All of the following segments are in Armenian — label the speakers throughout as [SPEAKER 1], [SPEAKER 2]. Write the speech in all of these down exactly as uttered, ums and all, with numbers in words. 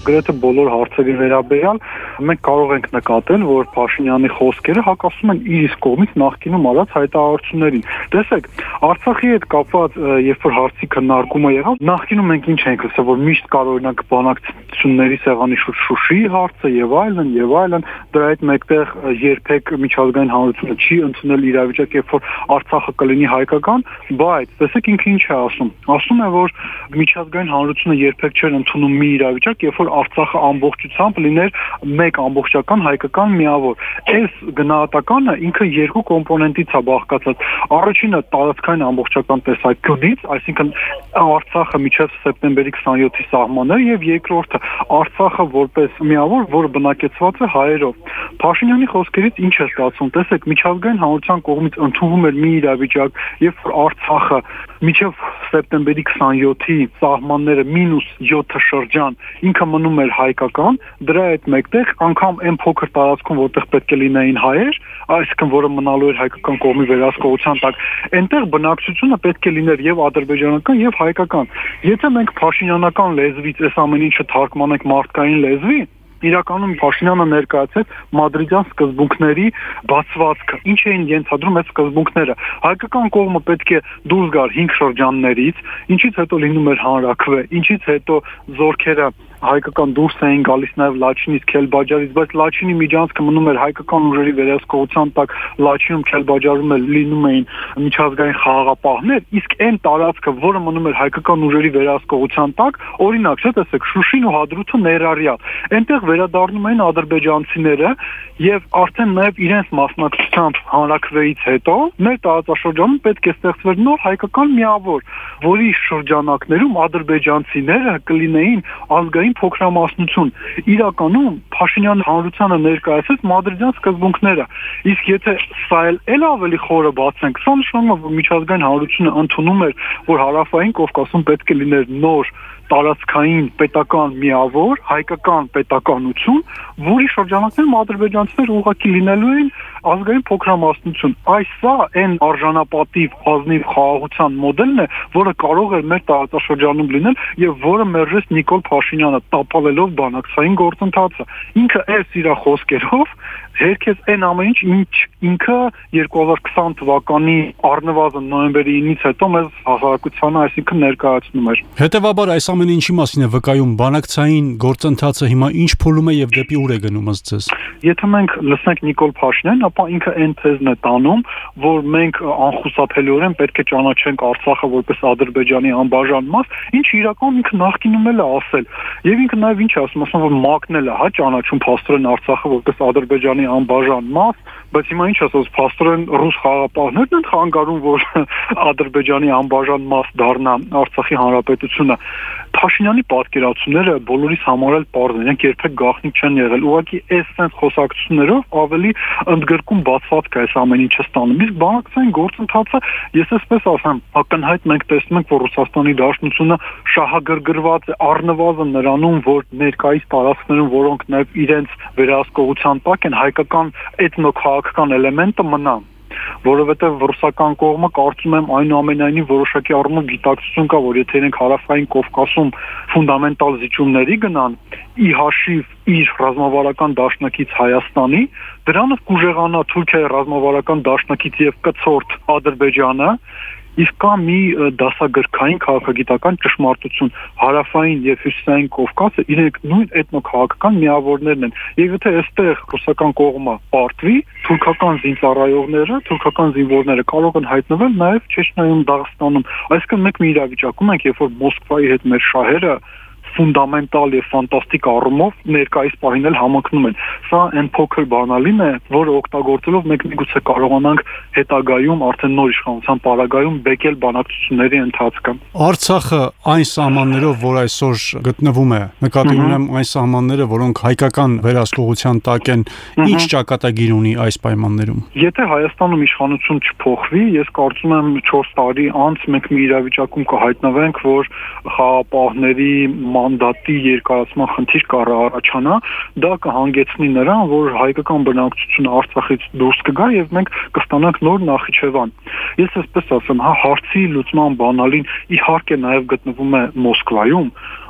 [SPEAKER 1] գրեթե բոլոր հարցերի վերաբերյալ մենք կարող ենք նկատել, որ Փաշինյանի խոսքերը հակասում են իր իսկ կողմից նախկինում արած հայտարարություններին։ Տեսեք, Արցախի հետ կապված երբ որ հարցի քննարկումը եղավ, նախկինում մենք ինչ ենք ասել, որ միշտ կար օրինակ բանակցությունների սեղանի շուրջ Շուշիի հարցը եւ այլն եւ այլն, դրա հետ մեկտեղ երբեք միջազգային հանրությունը չի ընդունել իրավիճակ, երբ որ Արցախը կլինի հայկական, բայց տեսեք ինքը ինչ է ասում։ Ասում է, որ միջազգային հանրությունը երբեք չէր ընդունում մի իրավիճակ, երբ որ Արցախը ամբողջությամբ լիներ մեկ ամբողջական հայկական միավոր։ Այս գնահատականը ինքը երկու կոմպոնենտից է բաղկացած։ Առաջինը տարածքային ամբողջական տեսանկյունից, այսինքն Արցախը մինչև սեպտեմբերի քսաներկուի սահմանները, եւ երկրորդը Արցախը որպես միավոր, որը բնակեցված է հայերով։ Փաշինյանի խոսքերից ինչ է ստացվում։ Տեսեք, միջազգային հանրության կողմից ընդունվում էր մի իրավիճակ, երբ որ Արցախը մինչև սեպտեմբերի քսաներկուի սահմանները մինուս յոթ շրջան ինքը մնում էր հայկական, դրա հետ մեկտեղ անգամ այն փոքր տարածքում, որտեղ պետք է լինեին հայեր, այսինքն որը մնալու էր հայկական կողմի վերահսկողության տակ, այնտեղ բնակչությունը պետք է լիներ եւ ադրբեջանական եւ հայկական։ Եթե մենք փաշինյանական լեզվից այս ամեն ինչը թարգմանենք մարդկային լեզվի, իրականում Փաշինյանը ներկայացրեց մադրիդյան սկզբունքների բացվածքը։ Ինչ էին ենթադրում այդ սկզբունքները։ Հայկական կողմը պետք է դուրս գար հինգ շրջաններից, ինչից հետո լինում էր հանրաքվե, ինչից հետո զորքերը հայկական դուրս էին գալիս նաև Լաչինից, Քելբաջարից, բայց Լաչինի միջանցքը մնում էր հայկական ուժերի վերահսկողության տակ, Լաչինում, Քելբաջարում էլ լինում էին միջազգային խաղաղապահներ, իսկ այն տարածքը, որը մնում էր հայկական ուժերի վերահսկողության տակ, օրինակ, չէ՞ տեսեք, Շուշին ու Հադրութը ներառյալ, այնտեղ վերադառնում էին ադրբեջանցիները եւ արդեն նաև իրենց մասնակցությամբ հանրաքվեից հետո մեր տարածաշրջանում պետք է ստեղծվեր նոր հայկական միավոր, որի շրջանակներում ադրբեջանցիները կլինեին ազգային փոքրամասնություն։ Իրականում Փաշինյանը հանրությանը ներկայացրեց մադրիդյան սկզբունքները։ Իսկ եթե սա էլ ավելի խորը բացենք, սա նշանակում է, որ միջազգային հանրությունը ընդունում էր, որ հարավային Կովկասում պետք է լիներ նոր տարածքային պետական միավոր, հայկական պետականություն, որի շրջանակներում ադրբեջանցիներ ուղղակի լինելու են ազգային փոքրամասնություն։ Այս սա այն արժանապատիվ ազնիվ խաղաղության մոդելն է, որը կարող էր մեր տարածաշրջանում լինել եւ որը մերժեց Նիկոլ Փաշինյանը, տապալելով բանակցային գործընթացը։ Ինքը այս իր խոսքերով հերքեց այն ամեն ինչ, ինչ ինքը երկու հազար քսան թվականի առնվազն նոյեմբերի ինից հետո մեզ հասարակությանը, այսինքն ներկայացնում էր։
[SPEAKER 2] Հետևաբար այս ամեն ինչի մասին է վկայում բանակցային գործընթացը հիմա ինչ փուլում է եւ դեպի ուր է գնում ըստ ձեզ։
[SPEAKER 1] Եթե մենք լսենք Նիկոլ Փաշինյանին, ապա ինքը այն թեզն է տանում, որ մենք անխուսափելիորեն պետք է ճանաչենք Արցախը որպես Ադրբեջանի անբաժան մաս, ինչը իրականում ինքը նախկինում էլ է ասել։ Եվ ինքը նաեւ ինչ է ասում, ասում որ ՄԱԿ-ն էլ է, հա, ճանաչում փաստորեն Արցախը որպես Ադրբեջանի անբաժան մաս, բայց հիմա ինչ ասած, փաստորեն ռուս խաղաղապահներն են խանգարում, որ Ադրբեջանի անբաժան մաս դառնա Արցախի հանրապետությունը։ Փաշինյանի պատկերացումները բոլորիս համար էլ պարզ են, իրենք երբեք գաղտնիք չեն եղել։ Ուղղակի այս sense խոսակցություններով ավելի ընդգրկում բացվածք է այս ամեն ինչը ստանում։ Իսկ բանակցային գործընթացը, ես այսպես ասեմ, ակնհայտ մենք տեսնում ենք, որ Ռուսաստանի Դաշնությունը շահագրգռված է առնվազն նրանում, որ ներկայիս տարածքներում, որոնք նաև իրենց վերահսկողության տակ են, հայկական էթնոքաղաքական էլեմենտը մնա, որովհետև ռուսական կողմը կարծում եմ այնուամենայնիվ որոշակի առումով գիտակցություն կա, որ եթե իրենք հարավային Կովկասում ֆունդամենտալ զիջումների գնան, ի հաշիվ իր ռազմավարական դաշնակից Հայաստանի, դրանով կուժեղանա Թուրքիայի ռազմավարական դաշնակից եւ կցորդ Ադրբեջանը, իսկ կա մի դասագրքային քաղաքագիտական ճշմարտություն, հարավային եւ հյուսիսային Կովկասը իրենք նույն էթնոքաղաքական միավորներն են։ Եվ եթե այստեղ ռուսական կողմը պարտվի, թուրքական զինծառայողները, թուրքական զինվորները կարող են հայտնվել նաեւ Չեչնիայում, Դաղստանում։ Այսինքն մենք մի իրավիճակում ենք, երբ որ Մոսկվայի հետ մեր շահերը ֆունդամենտալ եւ ֆանտաստիկ առումով ներկայիս պահին էլ համընկնում են։ Սա այն փոքր բանալին է, որը օգտագործելով մենք միգուցե կարողանանք հետագայում արդեն նոր իշխանության պարագայում բեկել բանակցությունների ընթացքը։
[SPEAKER 2] Արցախը այն սահմաններով, որ այսօր գտնվում է, նկատի ունեմ այն սահմանները, որոնք հայկական վերահսկողության տակ են, ինչ ճակատագիր ունի այս պայմաններում։
[SPEAKER 1] Եթե Հայաստանում իշխանություն չփոխվի, ես կարծում եմ չորս տարի անց մենք մի իրավիճակում կհայտնվենք, որ խաղապահների մանդատի երկարացման խնդիր կառաջանա, դա կհանգեցնի նրան, որ հայկական բնակչությունը Արցախից դուրս կգա եւ մենք կստանանք նոր Նախիջևան։ Ես այսպես ասեմ, հա, հարցի լուծման բանալին իհարկե նաեւ գտնվում է Մոսկվայում,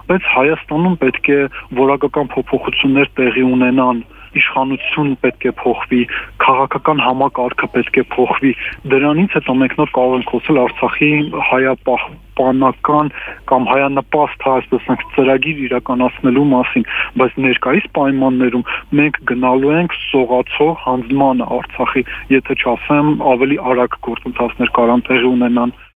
[SPEAKER 1] բայց Հայաստանում պետք է որակական փոփոխություններ տեղի ունենան, իշխանություն պետք է փոխվի, քաղաքական համակարգը պետք է փոխվի։ Դրանից հետո մենք նոր կարող ենք խոսել Արցախի հայապահպանական կամ հայանպաստ, այսպես ասենք, ծրագիր իրականացնելու մասին, բայց ներկայիս պայմաններում մենք գնալու ենք սողացող հանձնման Արցախի, եթե չասեմ, ավելի արագ գործընթացներ կարան տեղի ունենան։